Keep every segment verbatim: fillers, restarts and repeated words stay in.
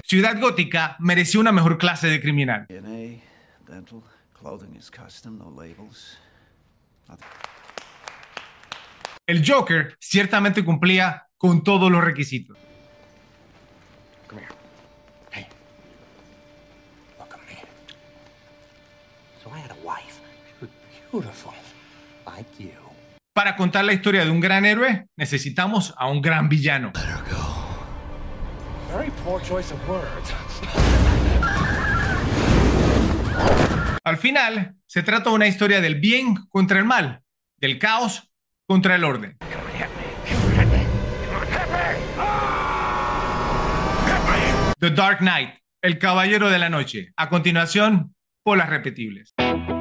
Ciudad Gótica mereció una mejor clase de criminal. D N A, dental, clothing is custom, no labels. Nothing. El Joker ciertamente cumplía con todos los requisitos. Come here. Hey. Look at me. So I had a wife. She was beautiful. Like you. Para contar la historia de un gran héroe, necesitamos a un gran villano. Let her go. Very poor choice of words. Al final, se trata de una historia del bien contra el mal, del caos contra el orden. The Dark Knight, El Caballero de la Noche. A continuación, por las repetibles.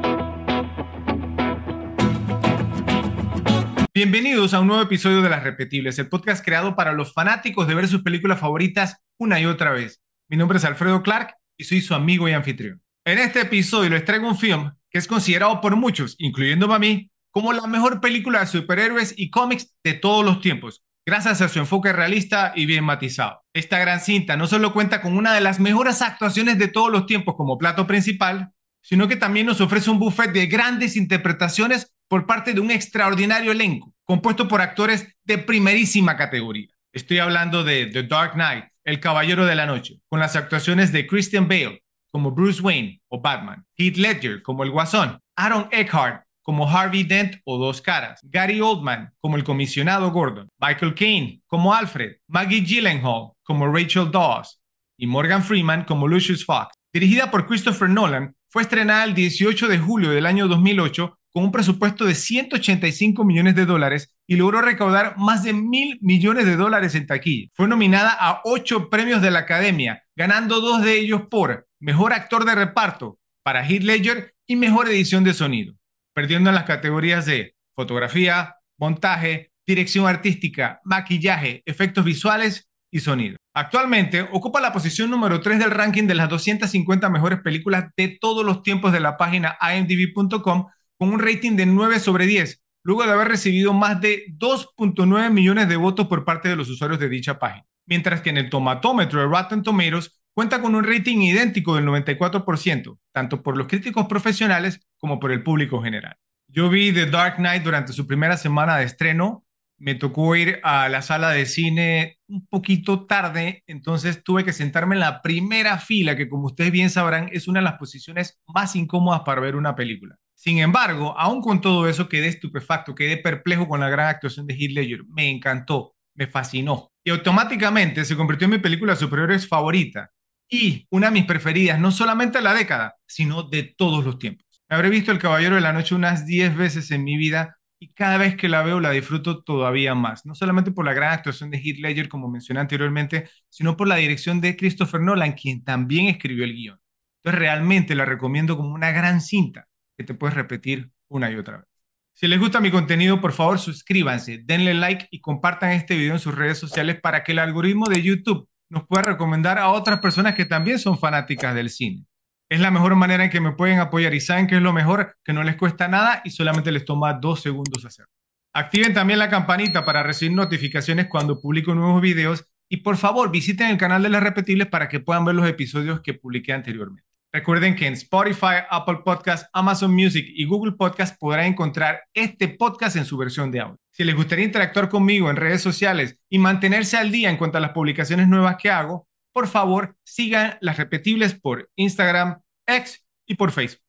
Bienvenidos a un nuevo episodio de Las Repetibles, el podcast creado para los fanáticos de ver sus películas favoritas una y otra vez. Mi nombre es Alfredo Clark y soy su amigo y anfitrión. En este episodio les traigo un film que es considerado por muchos, incluyéndome a mí, como la mejor película de superhéroes y cómics de todos los tiempos, gracias a su enfoque realista y bien matizado. Esta gran cinta no solo cuenta con una de las mejores actuaciones de todos los tiempos como plato principal, sino que también nos ofrece un buffet de grandes interpretaciones por parte de un extraordinario elenco, compuesto por actores de primerísima categoría. Estoy hablando de The Dark Knight, El Caballero de la Noche, con las actuaciones de Christian Bale como Bruce Wayne o Batman, Heath Ledger como el Guasón, Aaron Eckhart como Harvey Dent o Dos Caras, Gary Oldman como el Comisionado Gordon, Michael Caine como Alfred, Maggie Gyllenhaal como Rachel Dawes y Morgan Freeman como Lucius Fox. Dirigida por Christopher Nolan, fue estrenada el dieciocho de julio del año dos mil ocho con un presupuesto de ciento ochenta y cinco millones de dólares y logró recaudar más de mil millones de dólares en taquilla. Fue nominada a ocho premios de la Academia, ganando dos de ellos por Mejor Actor de Reparto para Heath Ledger y Mejor Edición de Sonido, perdiendo en las categorías de fotografía, montaje, dirección artística, maquillaje, efectos visuales y sonido. Actualmente ocupa la posición número tres del ranking de las doscientas cincuenta mejores películas de todos los tiempos de la página i eme di bi punto com con un rating de nueve sobre diez, luego de haber recibido más de dos punto nueve millones de votos por parte de los usuarios de dicha página. Mientras que en el tomatómetro de Rotten Tomatoes cuenta con un rating idéntico del noventa y cuatro por ciento, tanto por los críticos profesionales como por el público general. Yo vi The Dark Knight durante su primera semana de estreno. Me tocó ir a la sala de cine un poquito tarde, entonces tuve que sentarme en la primera fila, que como ustedes bien sabrán es una de las posiciones más incómodas para ver una película. Sin embargo, aún con todo eso quedé estupefacto, quedé perplejo con la gran actuación de Heath Ledger. Me encantó, me fascinó y automáticamente se convirtió en mi película de superhéroes favorita y una de mis preferidas, no solamente de la década, sino de todos los tiempos. Habré visto El Caballero de la Noche unas diez veces en mi vida y cada vez que la veo la disfruto todavía más, no solamente por la gran actuación de Heath Ledger, como mencioné anteriormente, sino por la dirección de Christopher Nolan, quien también escribió el guión. Entonces realmente la recomiendo como una gran cinta que te puedes repetir una y otra vez. Si les gusta mi contenido, por favor suscríbanse, denle like y compartan este video en sus redes sociales para que el algoritmo de YouTube nos pueda recomendar a otras personas que también son fanáticas del cine. Es la mejor manera en que me pueden apoyar y saben que es lo mejor, que no les cuesta nada y solamente les toma dos segundos hacerlo. Activen también la campanita para recibir notificaciones cuando publico nuevos videos y por favor visiten el canal de Las Repetibles para que puedan ver los episodios que publiqué anteriormente. Recuerden que en Spotify, Apple Podcasts, Amazon Music y Google Podcasts podrán encontrar este podcast en su versión de audio. Si les gustaría interactuar conmigo en redes sociales y mantenerse al día en cuanto a las publicaciones nuevas que hago, por favor, sigan Las Repetibles por Instagram, X y por Facebook.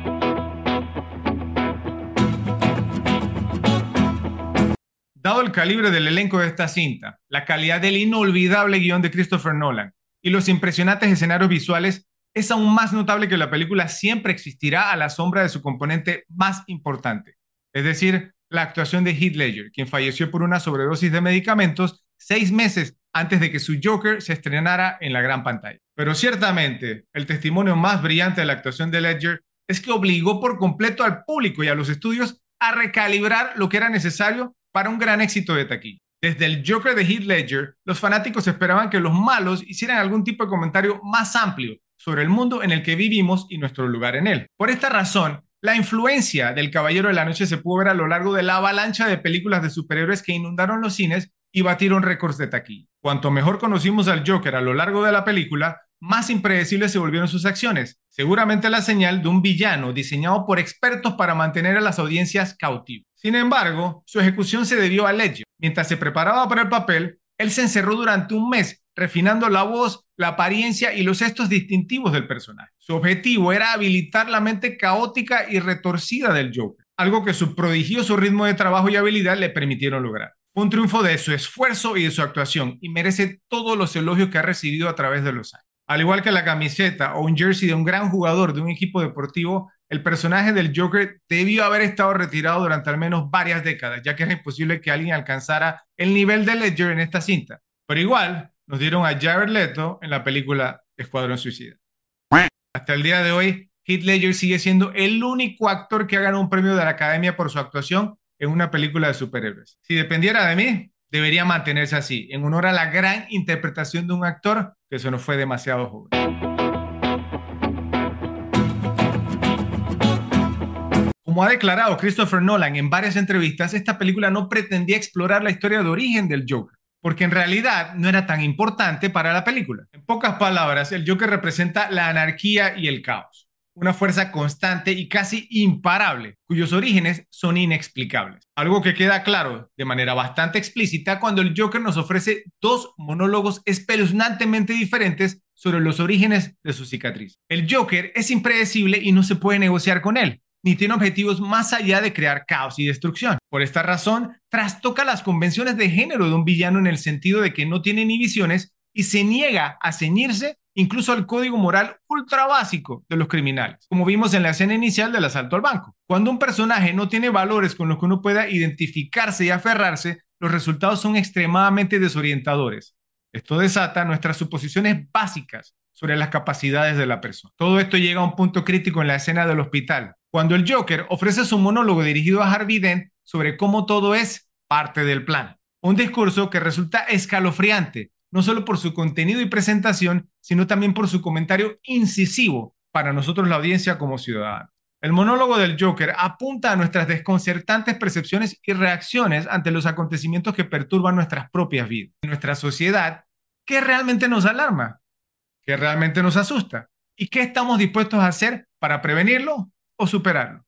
Dado el calibre del elenco de esta cinta, la calidad del inolvidable guión de Christopher Nolan y los impresionantes escenarios visuales, es aún más notable que la película siempre existirá a la sombra de su componente más importante, es decir, la actuación de Heath Ledger, quien falleció por una sobredosis de medicamentos seis meses antes de que su Joker se estrenara en la gran pantalla. Pero ciertamente, el testimonio más brillante de la actuación de Ledger es que obligó por completo al público y a los estudios a recalibrar lo que era necesario para un gran éxito de taquilla. Desde el Joker de Heath Ledger, los fanáticos esperaban que los malos hicieran algún tipo de comentario más amplio sobre el mundo en el que vivimos y nuestro lugar en él. Por esta razón, la influencia del Caballero de la Noche se pudo ver a lo largo de la avalancha de películas de superhéroes que inundaron los cines y batieron récords de taquilla. Cuanto mejor conocimos al Joker a lo largo de la película, más impredecibles se volvieron sus acciones, seguramente la señal de un villano diseñado por expertos para mantener a las audiencias cautivas. Sin embargo, su ejecución se debió a Ledger. Mientras se preparaba para el papel, él se encerró durante un mes refinando la voz, la apariencia y los gestos distintivos del personaje. Su objetivo era habilitar la mente caótica y retorcida del Joker, algo que su prodigioso ritmo de trabajo y habilidad le permitieron lograr. Fue un triunfo de su esfuerzo y de su actuación y merece todos los elogios que ha recibido a través de los años. Al igual que la camiseta o un jersey de un gran jugador de un equipo deportivo, el personaje del Joker debió haber estado retirado durante al menos varias décadas, ya que era imposible que alguien alcanzara el nivel de Ledger en esta cinta. Pero igual, nos dieron a Jared Leto en la película Escuadrón Suicida. Hasta el día de hoy, Heath Ledger sigue siendo el único actor que ha ganado un premio de la Academia por su actuación en una película de superhéroes. Si dependiera de mí, debería mantenerse así, en honor a la gran interpretación de un actor que se nos fue demasiado joven. Como ha declarado Christopher Nolan en varias entrevistas, esta película no pretendía explorar la historia de origen del Joker, porque en realidad no era tan importante para la película. En pocas palabras, el Joker representa la anarquía y el caos, una fuerza constante y casi imparable, cuyos orígenes son inexplicables. Algo que queda claro de manera bastante explícita cuando el Joker nos ofrece dos monólogos espeluznantemente diferentes sobre los orígenes de su cicatriz. El Joker es impredecible y no se puede negociar con él, ni tiene objetivos más allá de crear caos y destrucción. Por esta razón, trastoca las convenciones de género de un villano en el sentido de que no tiene inhibiciones y se niega a ceñirse incluso al código moral ultra básico de los criminales, como vimos en la escena inicial del asalto al banco. Cuando un personaje no tiene valores con los que uno pueda identificarse y aferrarse, los resultados son extremadamente desorientadores. Esto desata nuestras suposiciones básicas sobre las capacidades de la persona. Todo esto llega a un punto crítico en la escena del hospital, cuando el Joker ofrece su monólogo dirigido a Harvey Dent sobre cómo todo es parte del plan. Un discurso que resulta escalofriante, no solo por su contenido y presentación, sino también por su comentario incisivo para nosotros la audiencia como ciudadanos. El monólogo del Joker apunta a nuestras desconcertantes percepciones y reacciones ante los acontecimientos que perturban nuestras propias vidas. En nuestra sociedad, ¿qué realmente nos alarma? ¿Qué realmente nos asusta? ¿Y qué estamos dispuestos a hacer para prevenirlo o superarlo?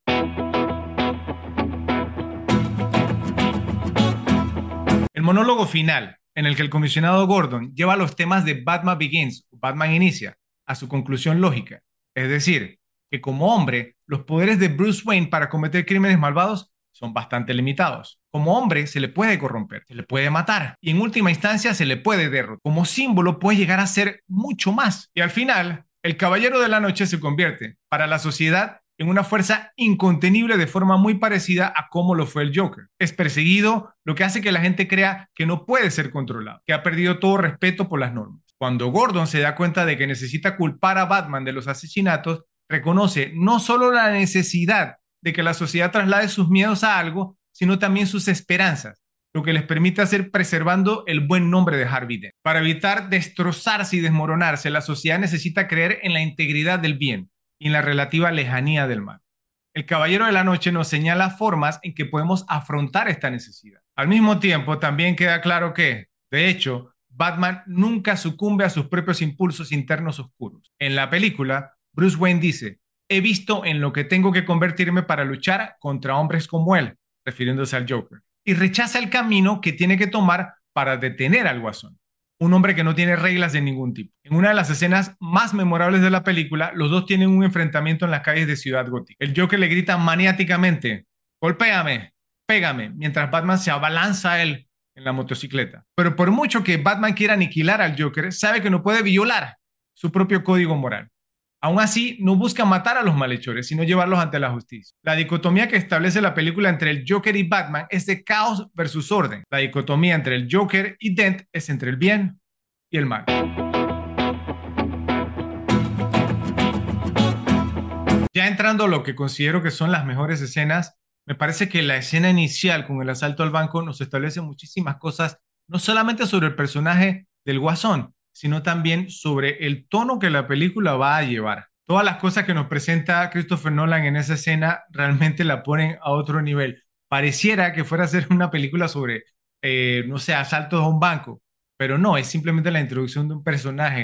El monólogo final, en el que el comisionado Gordon lleva los temas de Batman Begins o Batman Inicia a su conclusión lógica, es decir, que como hombre, los poderes de Bruce Wayne para cometer crímenes malvados son bastante limitados. Como hombre se le puede corromper, se le puede matar y en última instancia se le puede derrotar. Como símbolo puede llegar a ser mucho más. Y al final, el Caballero de la Noche se convierte para la sociedad en una fuerza incontenible de forma muy parecida a cómo lo fue el Joker. Es perseguido, lo que hace que la gente crea que no puede ser controlado, que ha perdido todo respeto por las normas. Cuando Gordon se da cuenta de que necesita culpar a Batman de los asesinatos, reconoce no solo la necesidad de que la sociedad traslade sus miedos a algo, sino también sus esperanzas, lo que les permite hacer preservando el buen nombre de Harvey Dent. Para evitar destrozarse y desmoronarse, la sociedad necesita creer en la integridad del bien y en la relativa lejanía del mal. El Caballero de la Noche nos señala formas en que podemos afrontar esta necesidad. Al mismo tiempo, también queda claro que, de hecho, Batman nunca sucumbe a sus propios impulsos internos oscuros. En la película, Bruce Wayne dice: he visto en lo que tengo que convertirme para luchar contra hombres como él, refiriéndose al Joker, y rechaza el camino que tiene que tomar para detener al Guasón, un hombre que no tiene reglas de ningún tipo. En una de las escenas más memorables de la película, los dos tienen un enfrentamiento en las calles de Ciudad Gótica. El Joker le grita maniáticamente: golpéame, pégame, mientras Batman se abalanza a él en la motocicleta. Pero por mucho que Batman quiera aniquilar al Joker, sabe que no puede violar su propio código moral. Aún así, no busca matar a los malhechores, sino llevarlos ante la justicia. La dicotomía que establece la película entre el Joker y Batman es de caos versus orden. La dicotomía entre el Joker y Dent es entre el bien y el mal. Ya entrando a lo que considero que son las mejores escenas, me parece que la escena inicial con el asalto al banco nos establece muchísimas cosas, no solamente sobre el personaje del Guasón, sino también sobre el tono que la película va a llevar. Todas las cosas que nos presenta Christopher Nolan en esa escena realmente la ponen a otro nivel. Pareciera que fuera a ser una película sobre, eh, no sé, asaltos a un banco, pero no, es simplemente la introducción de un personaje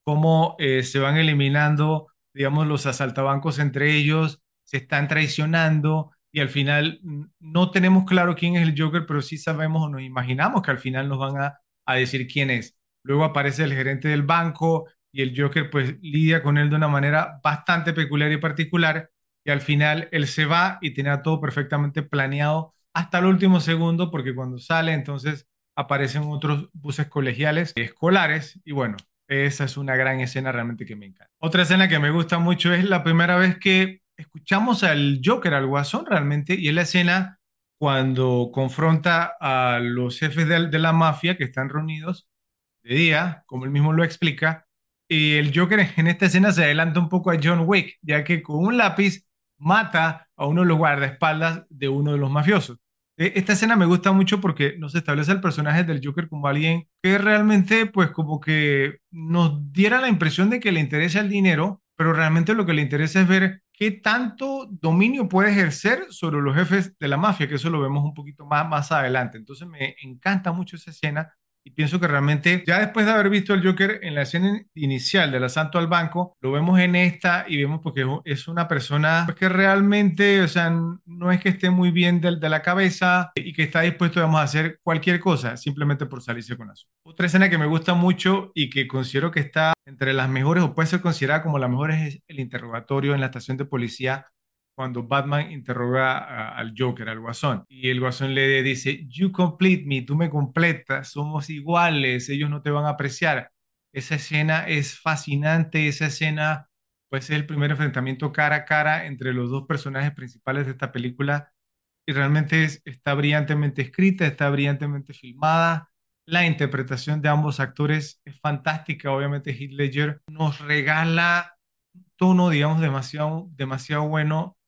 cómo eh, se van eliminando, digamos, los asaltabancos entre ellos, se están traicionando y al final mm, no tenemos claro quién es el Joker, pero sí sabemos o nos imaginamos que al final nos van a, a decir quién es. Luego aparece el gerente del banco y el Joker pues lidia con él de una manera bastante peculiar y particular y al final él se va y tenía todo perfectamente planeado hasta el último segundo porque cuando sale entonces aparecen otros buses colegiales escolares y bueno, esa es una gran escena realmente que me encanta. Otra escena que me gusta mucho es la primera vez que escuchamos al Joker, al Guasón realmente, y es la escena cuando confronta a los jefes de, de la mafia que están reunidos de día, como él mismo lo explica, y el Joker en esta escena se adelanta un poco a John Wick, ya que con un lápiz mata a uno de los guardaespaldas de uno de los mafiosos. E- Esta escena me gusta mucho porque nos establece el personaje del Joker como alguien que realmente, pues, como que nos diera la impresión de que le interesa el dinero, pero realmente lo que le interesa es ver qué tanto dominio puede ejercer sobre los jefes de la mafia, que eso lo vemos un poquito más, más adelante. Entonces me encanta mucho esa escena y pienso que realmente, ya después de haber visto al Joker en la escena inicial del asalto al banco, lo vemos en esta y vemos porque es una persona pues, que realmente, o sea, no es que esté muy bien de, de la cabeza y que está dispuesto, vamos, a hacer cualquier cosa simplemente por salirse con la suya. Otra escena que me gusta mucho y que considero que está entre las mejores o puede ser considerada como la mejor es el interrogatorio en la estación de policía cuando Batman interroga a- al Joker, al Guasón, y el Guasón le dice, You complete me, tú me completas, somos iguales, ellos no te van a apreciar. Esa escena es fascinante, esa escena pues es el primer enfrentamiento cara a cara entre los dos personajes principales de esta película y realmente es- está brillantemente escrita, está brillantemente filmada. La interpretación de ambos actores es fantástica. Obviamente Heath Ledger nos regala un tono, digamos, demasiado, demasiado bueno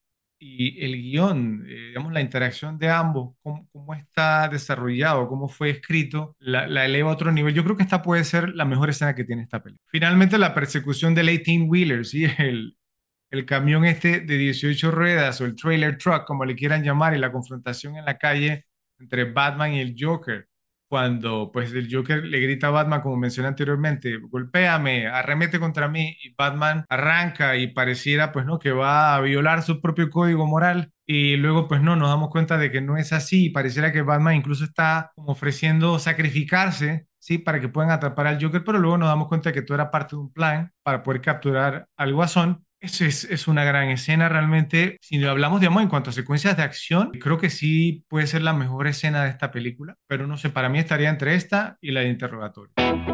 y el guión, eh, digamos, la interacción de ambos, cómo, cómo está desarrollado, cómo fue escrito, la, la eleva a otro nivel. Yo creo que esta puede ser la mejor escena que tiene esta película. Finalmente, la persecución del eighteen-wheeler, ¿sí? El, el camión este de dieciocho ruedas o el trailer truck, como le quieran llamar, y la confrontación en la calle entre Batman y el Joker, cuando pues el Joker le grita a Batman, como mencioné anteriormente, golpéame, arremete contra mí, y Batman arranca y pareciera pues no, que va a violar su propio código moral, y luego pues no, nos damos cuenta de que no es así, y pareciera que Batman incluso está como ofreciendo sacrificarse, ¿sí? Para que puedan atrapar al Joker, pero luego nos damos cuenta de que todo era parte de un plan para poder capturar al Guasón. Eso es, es una gran escena realmente. Si lo hablamos, digamos, en cuanto a secuencias de acción, creo que sí puede ser la mejor escena de esta película, pero no sé, para mí estaría entre esta y la de interrogatorio.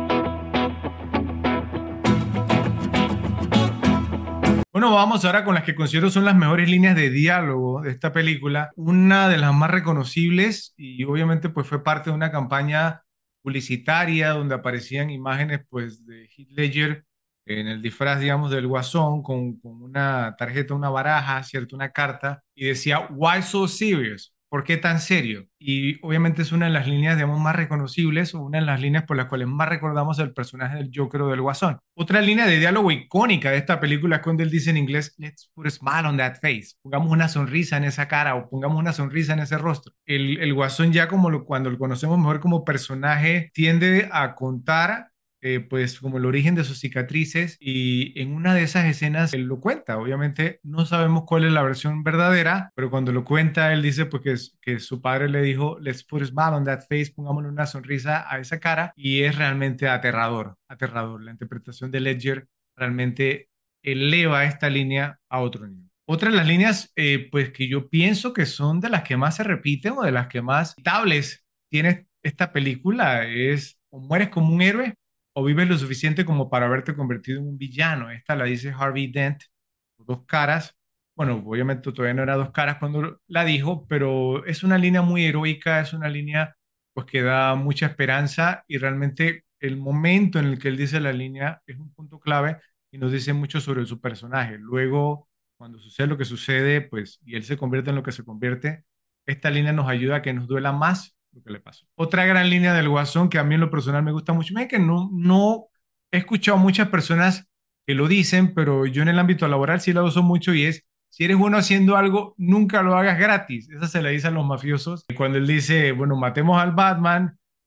Bueno, vamos ahora con las que considero son las mejores líneas de diálogo de esta película. Una de las más reconocibles y obviamente pues fue parte de una campaña publicitaria donde aparecían imágenes pues de Heath Ledger en el disfraz, digamos, del Guasón con, con una tarjeta, una baraja, ¿cierto? Una carta y decía, Why so serious? ¿Por qué tan serio? Y obviamente es una de las líneas, digamos, más reconocibles o una de las líneas por las cuales más recordamos el personaje del Joker o del Guasón. Otra línea de diálogo icónica de esta película es cuando él dice en inglés, Let's put a smile on that face. Pongamos una sonrisa en esa cara o pongamos una sonrisa en ese rostro. El, el Guasón ya como lo, cuando lo conocemos mejor como personaje tiende a contar eh, pues como el origen de sus cicatrices y en una de esas escenas él lo cuenta. Obviamente no sabemos cuál es la versión verdadera, pero cuando lo cuenta él dice pues que, es- que su padre le dijo, let's put a smile on that face, pongámosle una sonrisa a esa cara y es realmente aterrador, aterrador. La interpretación de Ledger realmente eleva esta línea a otro nivel. Otra de las líneas, eh, pues que yo pienso que son de las que más se repiten o de las que más estables tiene esta película es o mueres como un héroe o vives lo suficiente como para haberte convertido en un villano. Esta la dice Harvey Dent, dos caras. Bueno, obviamente todavía no era dos caras cuando la dijo, pero es una línea muy heroica, es una línea pues que da mucha esperanza y realmente el momento en el que él dice la línea es un punto clave y nos dice mucho sobre su personaje. Luego, cuando sucede lo que sucede, pues, y él se convierte en lo que se convierte, esta línea nos ayuda a que nos duela más lo que le pasó. Otra gran línea del Guasón que a mí en lo personal me gusta mucho, es que no, no he escuchado muchas personas que lo dicen, pero yo en el ámbito laboral sí la uso mucho y es, si eres bueno haciendo algo, nunca lo hagas gratis. Esa se la dice a los mafiosos. Cuando él dice, bueno, matemos al Batman,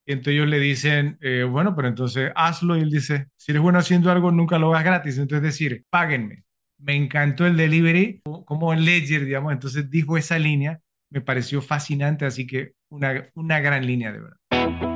Y entonces ellos le dicen, eh, bueno, pero entonces hazlo. Y él dice, si eres bueno haciendo algo, nunca lo hagas gratis. Entonces decir, páguenme. Me encantó el delivery, como Ledger, digamos. Entonces dijo esa línea, me pareció fascinante, así que una, una gran línea de verdad.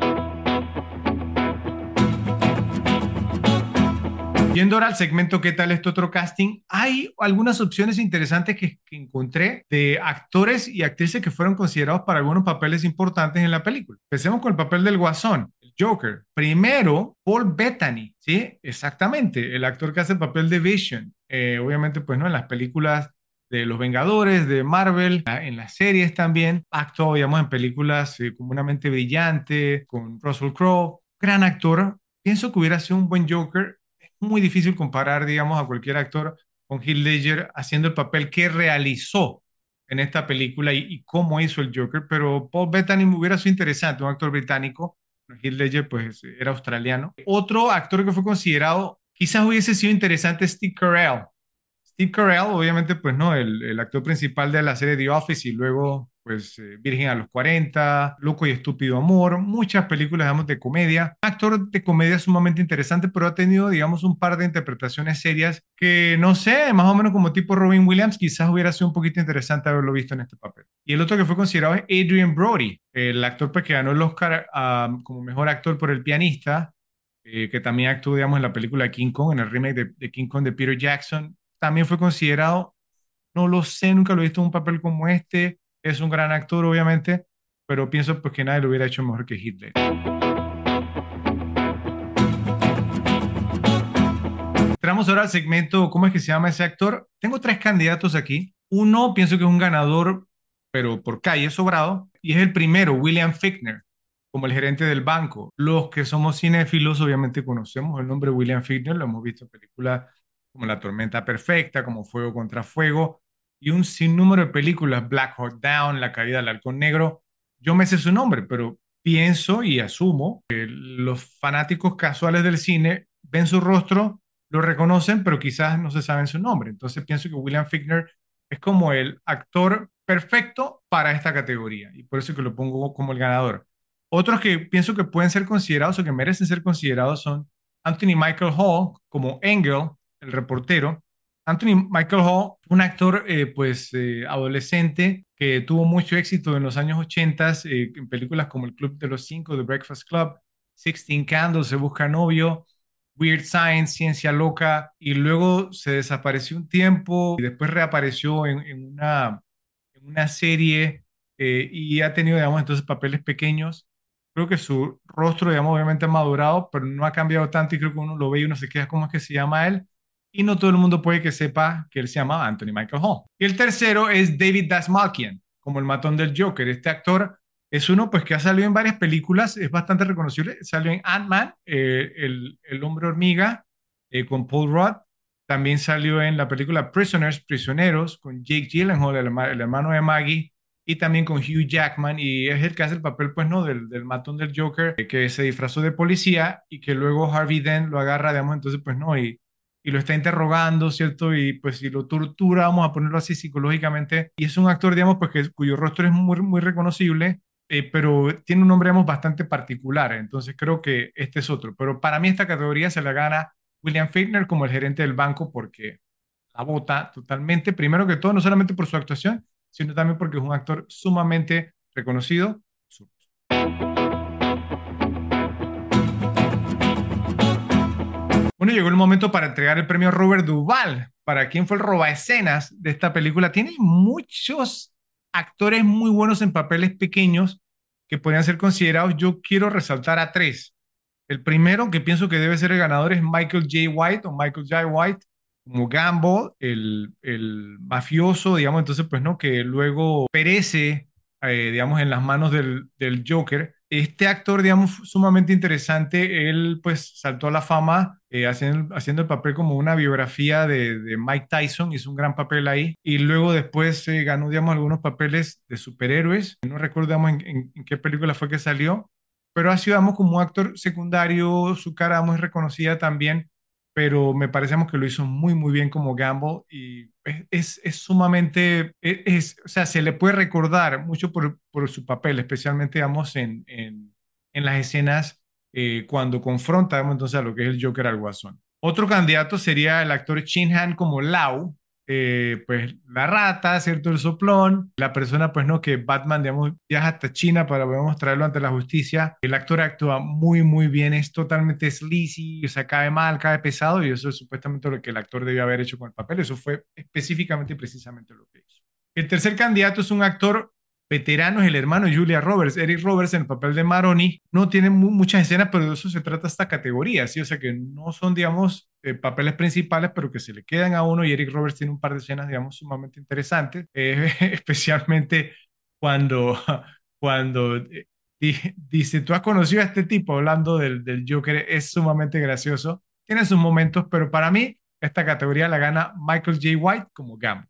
Yendo ahora al segmento ¿Qué tal este otro casting? Hay algunas opciones interesantes que, que encontré de actores y actrices que fueron considerados para algunos papeles importantes en la película. Empecemos con el papel del Guasón, el Joker. Primero, Paul Bettany, ¿sí? Exactamente, el actor que hace el papel de Vision. Eh, obviamente, pues, ¿no? En las películas de Los Vengadores, de Marvel, en las series también. Actuó, digamos, en películas eh, como Una mente brillante, con Russell Crowe. Gran actor. Pienso que hubiera sido un buen Joker. Muy difícil comparar, digamos, a cualquier actor con Heath Ledger haciendo el papel que realizó en esta película y, y cómo hizo el Joker, pero Paul Bettany me hubiera sido interesante, un actor británico. Heath Ledger, pues, era australiano. Otro actor que fue considerado, quizás hubiese sido interesante, Steve Carell. Steve Carell, obviamente, pues no, el, el actor principal de la serie The Office y luego, pues, eh, Virgen a los cuarenta, Loco y Estúpido Amor, muchas películas, digamos, de comedia. Actor de comedia sumamente interesante, pero ha tenido, digamos, un par de interpretaciones serias que, no sé, más o menos como tipo Robin Williams, quizás hubiera sido un poquito interesante haberlo visto en este papel. Y el otro que fue considerado es Adrian Brody, el actor pues, que ganó el Oscar um, como mejor actor por El pianista, eh, que también actuó, digamos, en la película King Kong, en el remake de, de King Kong de Peter Jackson. También fue considerado, no lo sé, nunca lo he visto en un papel como este. Es un gran actor, obviamente, pero pienso pues, que nadie lo hubiera hecho mejor que Hitler. Entramos ahora al segmento, ¿cómo es que se llama ese actor? Tengo tres candidatos aquí. Uno pienso que es un ganador, pero por calle sobrado, y es el primero, William Fichtner, como el gerente del banco. Los que somos cinéfilos obviamente conocemos el nombre William Fichtner, lo hemos visto en películas como La tormenta perfecta, como Fuego contra Fuego, y un sinnúmero de películas, Black Hawk Down, La caída del halcón negro. Yo me sé su nombre, pero pienso y asumo que los fanáticos casuales del cine ven su rostro, lo reconocen, pero quizás no se saben su nombre. Entonces pienso que William Fichtner es como el actor perfecto para esta categoría y por eso que lo pongo como el ganador. Otros que pienso que pueden ser considerados o que merecen ser considerados son Anthony Michael Hall como Engel, el reportero. Anthony Michael Hall, un actor eh, pues eh, adolescente que tuvo mucho éxito en los años ochenta eh, en películas como El Club de los Cinco, The Breakfast Club, Sixteen Candles, Se busca novio, Weird Science, Ciencia Loca, y luego se desapareció un tiempo y después reapareció en, en una, en una serie eh, y ha tenido, digamos, entonces papeles pequeños. Creo que su rostro, digamos, obviamente ha madurado, pero no ha cambiado tanto y creo que uno lo ve y uno se queda cómo es que se llama él. Y no todo el mundo puede que sepa que él se llama Anthony Michael Hall. Y el tercero es David Dastmalchian, como el matón del Joker. Este actor es uno pues que ha salido en varias películas, es bastante reconocible. Salió en Ant-Man, eh, el, el hombre hormiga, eh, con Paul Rudd. También salió en la película Prisoners, Prisioneros, con Jake Gyllenhaal, el, el hermano de Maggie, y también con Hugh Jackman, y es el que hace el papel, pues, ¿no? Del, del matón del Joker, eh, que se disfrazó de policía y que luego Harvey Dent lo agarra, digamos, entonces, pues, ¿no? Y, y lo está interrogando, ¿cierto? Y pues si lo tortura, vamos a ponerlo así psicológicamente, y es un actor, digamos, pues que, cuyo rostro es muy, muy reconocible, eh, pero tiene un nombre, digamos, bastante particular, entonces creo que este es otro. Pero para mí esta categoría se la gana William Fichtner como el gerente del banco porque la bota totalmente, primero que todo, no solamente por su actuación, sino también porque es un actor sumamente reconocido. Bueno, llegó el momento para entregar el premio Robert Duvall. ¿Para quién fue el robaescenas de esta película? Tiene muchos actores muy buenos en papeles pequeños que podrían ser considerados. Yo quiero resaltar a tres. El primero, que pienso que debe ser el ganador, es Michael J. White o Michael J. White, como Gamble, el, el mafioso, digamos, entonces, pues no, que luego perece, eh, digamos, en las manos del, del Joker. Este actor, digamos, sumamente interesante, él pues saltó a la fama eh, haciendo, haciendo el papel como una biografía de, de Mike Tyson, hizo un gran papel ahí, y luego después eh, ganó, digamos, algunos papeles de superhéroes, no recordamos en, en, en qué película fue que salió, pero ha sido, digamos, como un actor secundario, su cara muy reconocida también, pero me parece que lo hizo muy, muy bien como Gamble y es, es, es sumamente, es, es, o sea, se le puede recordar mucho por, por su papel, especialmente, digamos, en, en, en las escenas eh, cuando confronta digamos, entonces a lo que es el Joker al Guasón. Otro candidato sería el actor Shin Han como Lau, eh, pues la rata, ¿cierto? El soplón, la persona, pues no, que Batman, digamos, viaja hasta China para podemos traerlo ante la justicia. El actor actúa muy, muy bien, es totalmente sleazy, o sea, cae mal, cae pesado, y eso es supuestamente lo que el actor debió haber hecho con el papel. Eso fue específicamente y precisamente lo que hizo. El tercer candidato es un actor veterano, es el hermano de Julia Roberts. Eric Roberts en el papel de Maroni no tiene mu muchas escenas, pero de eso se trata esta categoría, ¿sí? O sea que no son, digamos, eh, papeles principales, pero que se le quedan a uno y Eric Roberts tiene un par de escenas, digamos, sumamente interesantes, eh, especialmente cuando, cuando eh, di, dice, tú has conocido a este tipo hablando del, del Joker, es sumamente gracioso, tiene sus momentos, pero para mí esta categoría la gana Michael J. White como Gambit.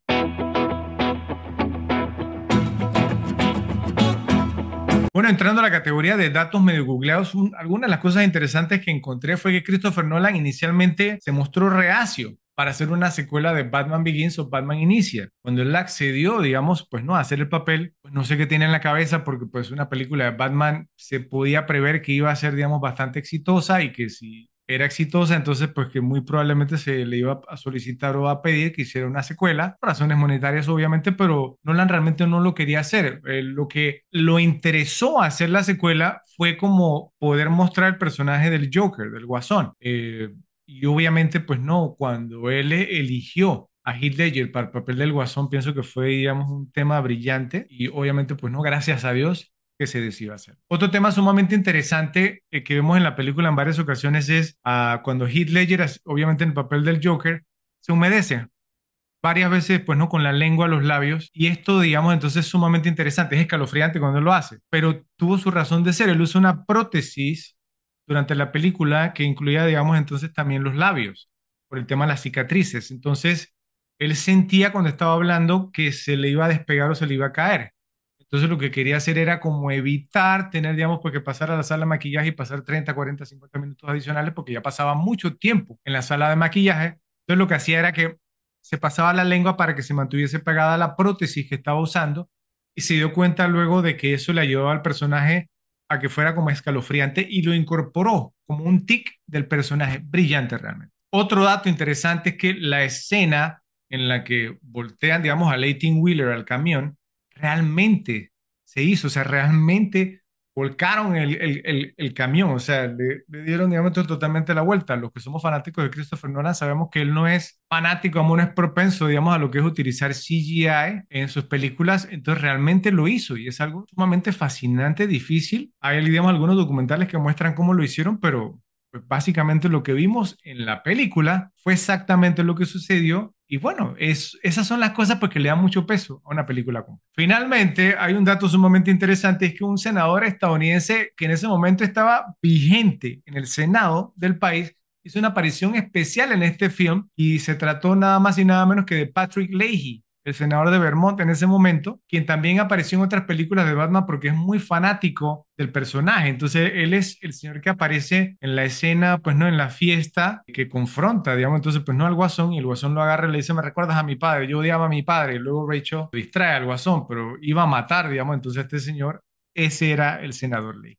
Bueno, entrando a la categoría de datos medio googleados, un, algunas de las cosas interesantes que encontré fue que Christopher Nolan inicialmente se mostró reacio para hacer una secuela de Batman Begins o Batman Inicia. Cuando él accedió, digamos, pues no, a hacer el papel, pues no sé qué tiene en la cabeza porque pues una película de Batman se podía prever que iba a ser, digamos, bastante exitosa y que si era exitosa, entonces pues que muy probablemente se le iba a solicitar o a pedir que hiciera una secuela, por razones monetarias obviamente, pero Nolan realmente no lo quería hacer. Eh, lo que lo interesó hacer la secuela fue como poder mostrar el personaje del Joker, del Guasón. Eh, y obviamente pues no, cuando él eligió a Heath Ledger para el papel del Guasón, pienso que fue, digamos, un tema brillante y obviamente pues no, gracias a Dios que se decidió hacer. Otro tema sumamente interesante eh, que vemos en la película en varias ocasiones es uh, cuando Heath Ledger, obviamente en el papel del Joker, se humedece varias veces, pues no, con la lengua a los labios. Y esto, digamos, entonces es sumamente interesante, es escalofriante cuando él lo hace, pero tuvo su razón de ser. Él usa una prótesis durante la película que incluía, digamos, entonces también los labios, por el tema de las cicatrices. Entonces, él sentía cuando estaba hablando que se le iba a despegar o se le iba a caer. Entonces lo que quería hacer era como evitar tener, digamos, pues que pasar a la sala de maquillaje y pasar treinta, cuarenta, cincuenta minutos adicionales porque ya pasaba mucho tiempo en la sala de maquillaje. Entonces lo que hacía era que se pasaba la lengua para que se mantuviese pegada a la prótesis que estaba usando y se dio cuenta luego de que eso le ayudaba al personaje a que fuera como escalofriante y lo incorporó como un tic del personaje, brillante realmente. Otro dato interesante es que la escena en la que voltean, digamos, a Eighteen Wheeler al camión, realmente se hizo, o sea, realmente volcaron el, el, el, el camión, o sea, le, le dieron, digamos, totalmente la vuelta. Los que somos fanáticos de Christopher Nolan sabemos que él no es fanático, aún no es propenso, digamos, a lo que es utilizar C G I en sus películas, entonces realmente lo hizo y es algo sumamente fascinante, difícil. Hay, digamos, algunos documentales que muestran cómo lo hicieron, pero pues básicamente lo que vimos en la película fue exactamente lo que sucedió y bueno, es, esas son las cosas porque le dan mucho peso a una película. Finalmente, hay un dato sumamente interesante, es que un senador estadounidense que en ese momento estaba vigente en el Senado del país hizo una aparición especial en este film y se trató nada más y nada menos que de Patrick Leahy, el senador de Vermont en ese momento, quien también apareció en otras películas de Batman porque es muy fanático del personaje. Entonces, él es el señor que aparece en la escena, pues no, en la fiesta, que confronta, digamos, entonces, pues no al Guasón, y el Guasón lo agarra y le dice, me recuerdas a mi padre, yo odiaba a mi padre, y luego Rachel distrae al Guasón, pero iba a matar, digamos, entonces este señor, ese era el senador Lee.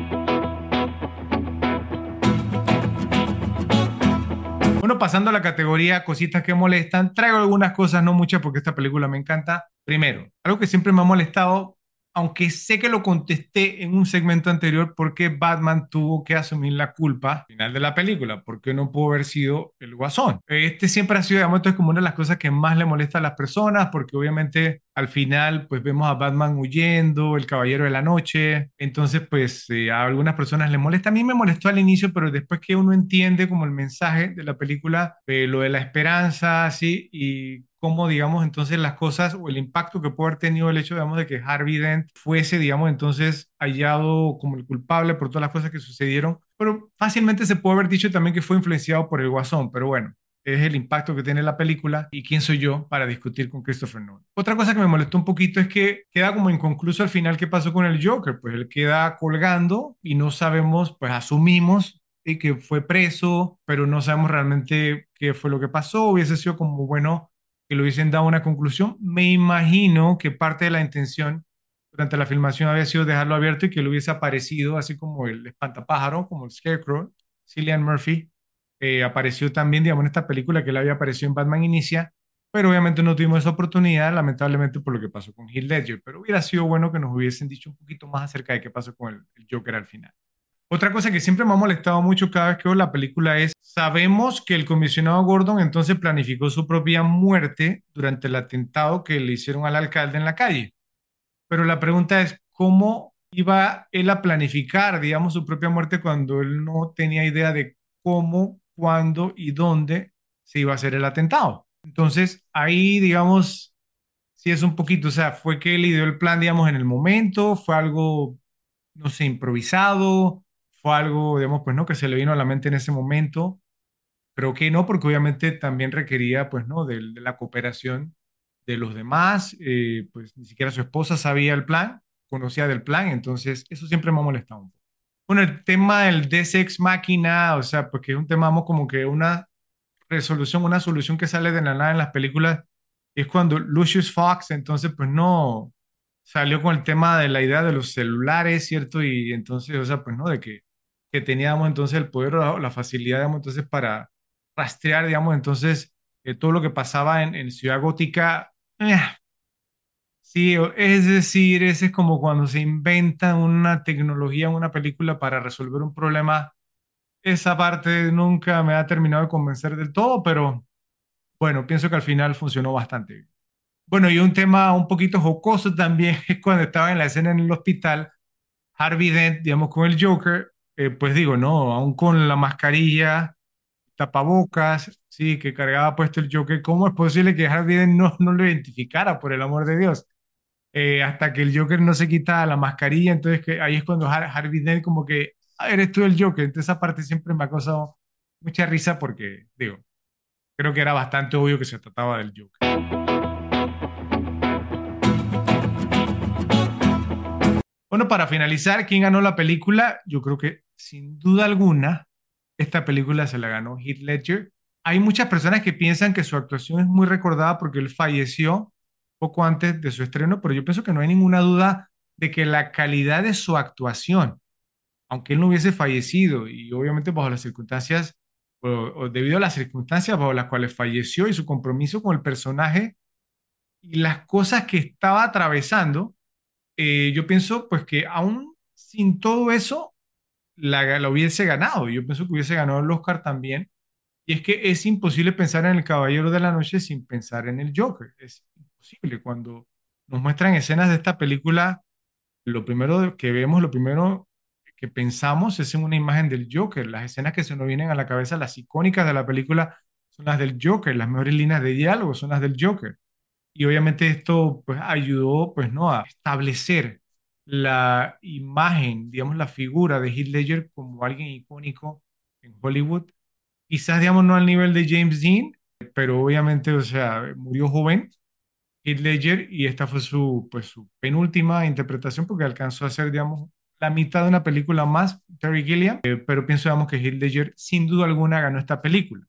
Bueno, pasando a la categoría cositas que molestan, traigo algunas cosas, no muchas porque esta película me encanta. Primero, algo que siempre me ha molestado, aunque sé que lo contesté en un segmento anterior, ¿por qué Batman tuvo que asumir la culpa al final de la película? ¿Por qué no pudo haber sido el Guasón? Este siempre ha sido, digamos, esto es como una de las cosas que más le molesta a las personas, porque obviamente al final pues vemos a Batman huyendo, el Caballero de la Noche, entonces pues eh, a algunas personas les molesta. A mí me molestó al inicio, pero después que uno entiende como el mensaje de la película, eh, lo de la esperanza, así, y cómo, digamos, entonces las cosas o el impacto que puede haber tenido el hecho, digamos, de que Harvey Dent fuese, digamos, entonces hallado como el culpable por todas las cosas que sucedieron, pero fácilmente se puede haber dicho también que fue influenciado por el Guasón, pero bueno, es el impacto que tiene la película y quién soy yo para discutir con Christopher Nolan. Otra cosa que me molestó un poquito es que queda como inconcluso al final qué pasó con el Joker, pues él queda colgando y no sabemos, pues asumimos y que fue preso, pero no sabemos realmente qué fue lo que pasó, hubiese sido como bueno que le hubiesen dado una conclusión. Me imagino que parte de la intención durante la filmación había sido dejarlo abierto y que él hubiese aparecido, así como el espantapájaro, como el Scarecrow. Cillian Murphy eh, apareció también, digamos, en esta película que él había aparecido en Batman Inicia, pero obviamente no tuvimos esa oportunidad, lamentablemente por lo que pasó con Heath Ledger, pero hubiera sido bueno que nos hubiesen dicho un poquito más acerca de qué pasó con el, el Joker al final. Otra cosa que siempre me ha molestado mucho cada vez que veo la película es, sabemos que el comisionado Gordon entonces planificó su propia muerte durante el atentado que le hicieron al alcalde en la calle. Pero la pregunta es, ¿cómo iba él a planificar, digamos, su propia muerte cuando él no tenía idea de cómo, cuándo y dónde se iba a hacer el atentado? Entonces, ahí, digamos, sí es un poquito, o sea, fue que él ideó el plan, digamos, en el momento, fue algo, no sé, improvisado, fue algo, digamos, pues no, que se le vino a la mente en ese momento. Creo que no, porque obviamente también requería, pues, ¿no? De, de la cooperación de los demás. Eh, pues ni siquiera su esposa sabía el plan, conocía del plan, entonces eso siempre me ha molestado un poco. Bueno, el tema del Deus Ex Machina, o sea, porque es un tema vamos, como que una resolución, una solución que sale de la nada en las películas, es cuando Lucius Fox, entonces, pues no salió con el tema de la idea de los celulares, ¿cierto? Y entonces, o sea, pues no, de que, que teníamos entonces el poder o la facilidad, digamos, entonces para rastrear, digamos, entonces eh, todo lo que pasaba en, en Ciudad Gótica. eh, sí, o- es decir, ese es como cuando se inventa una tecnología en una película para resolver un problema. Esa parte nunca me ha terminado de convencer del todo, pero bueno, pienso que al final funcionó bastante bien. Bueno, y un tema un poquito jocoso también es cuando estaba en la escena en el hospital, Harvey Dent, digamos, con el Joker, eh, pues digo, no, aún con la mascarilla, tapabocas, sí, que cargaba puesto el Joker, ¿cómo es posible que Harvey Dent no, no lo identificara, por el amor de Dios? Eh, hasta que el Joker no se quita la mascarilla, entonces que ahí es cuando Har- Harvey Dent como que, "Ah, eres tú el Joker", entonces esa parte siempre me ha causado mucha risa porque, digo, creo que era bastante obvio que se trataba del Joker. Bueno, para finalizar, ¿quién ganó la película? Yo creo que sin duda alguna esta película se la ganó Heath Ledger. Hay muchas personas que piensan que su actuación es muy recordada porque él falleció poco antes de su estreno, pero yo pienso que no hay ninguna duda de que la calidad de su actuación, aunque él no hubiese fallecido y obviamente bajo las circunstancias o, o debido a las circunstancias bajo las cuales falleció y su compromiso con el personaje y las cosas que estaba atravesando, eh, yo pienso pues que aún sin todo eso la, la hubiese ganado. Yo pienso que hubiese ganado el Oscar también. Y es que es imposible pensar en el Caballero de la Noche sin pensar en el Joker. Es imposible. Cuando nos muestran escenas de esta película, lo primero que vemos, lo primero que pensamos es en una imagen del Joker. Las escenas que se nos vienen a la cabeza, las icónicas de la película, son las del Joker. Las mejores líneas de diálogo son las del Joker. Y obviamente esto pues ayudó pues no a establecer la imagen, digamos la figura de Heath Ledger como alguien icónico en Hollywood. Quizás digamos no al nivel de James Dean, pero obviamente o sea, murió joven Heath Ledger y esta fue su pues su penúltima interpretación porque alcanzó a hacer digamos la mitad de una película más, Terry Gilliam, eh, pero pienso digamos que Heath Ledger sin duda alguna ganó esta película.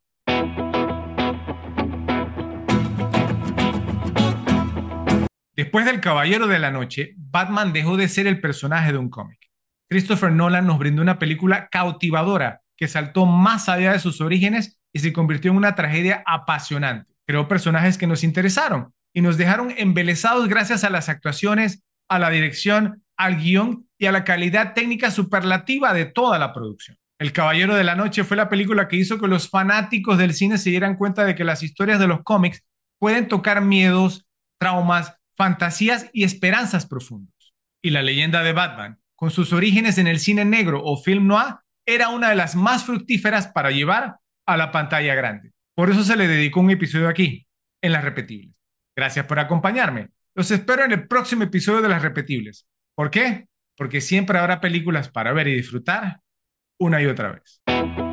Después del Caballero de la Noche, Batman dejó de ser el personaje de un cómic. Christopher Nolan nos brindó una película cautivadora que saltó más allá de sus orígenes y se convirtió en una tragedia apasionante. Creó personajes que nos interesaron y nos dejaron embelesados gracias a las actuaciones, a la dirección, al guión y a la calidad técnica superlativa de toda la producción. El Caballero de la Noche fue la película que hizo que los fanáticos del cine se dieran cuenta de que las historias de los cómics pueden tocar miedos, traumas, fantasías y esperanzas profundas. Y la leyenda de Batman, con sus orígenes en el cine negro o film noir, era una de las más fructíferas para llevar a la pantalla grande. Por eso se le dedicó un episodio aquí, en Las Repetibles. Gracias por acompañarme. Los espero en el próximo episodio de Las Repetibles. ¿Por qué? Porque siempre habrá películas para ver y disfrutar una y otra vez.